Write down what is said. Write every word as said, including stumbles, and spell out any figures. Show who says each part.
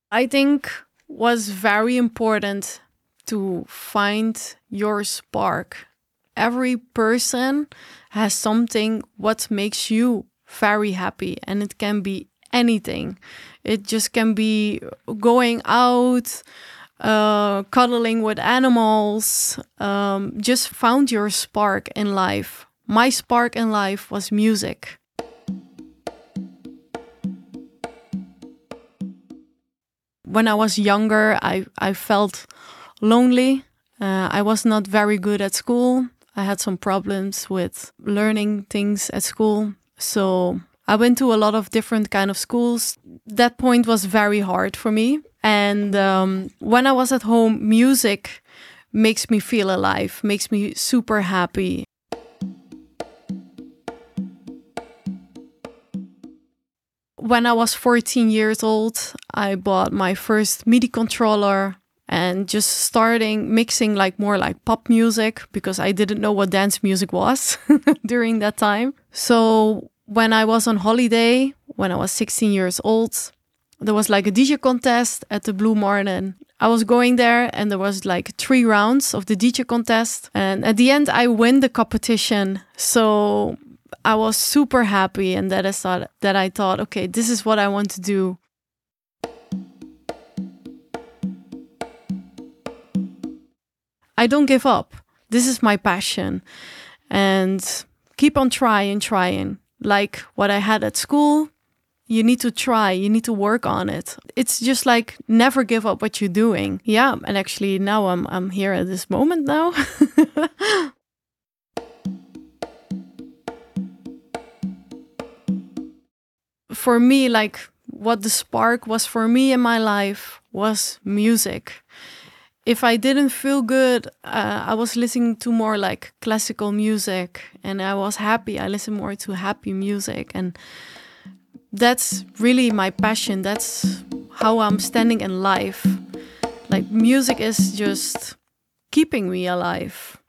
Speaker 1: I think was very important to find your spark. Every person has something what makes you very happy, and it can be anything. It just can be going out, uh, cuddling with animals, um, just found your spark in life. My spark in life was music. When I was younger, I, I felt lonely. Uh, I was not very good at school. I had some problems with learning things at school. So I went to a lot of different kind of schools. That point was very hard for me. And um, when I was at home, music makes me feel alive, makes me super happy. When I was fourteen years old, I bought my first MIDI controller and just starting mixing like more like pop music because I didn't know what dance music was during that time. So when I was on holiday, when I was sixteen years old, there was like a D J contest at the Blue Martin. I was going there and there was like three rounds of the D J contest. And at the end, I win the competition. So I was super happy, and that I thought that I thought, okay, this is what I want to do. I don't give up. This is my passion, and keep on trying, trying. Like what I had at school, you need to try, you need to work on it. It's just like never give up what you're doing. Yeah, and actually now I'm I'm here at this moment now. For me, like what the spark was for me in my life was music. If I didn't feel good, uh, I was listening to more like classical music, and I was happy. I listened more to happy music, and that's really my passion. That's how I'm standing in life. Like music is just keeping me alive.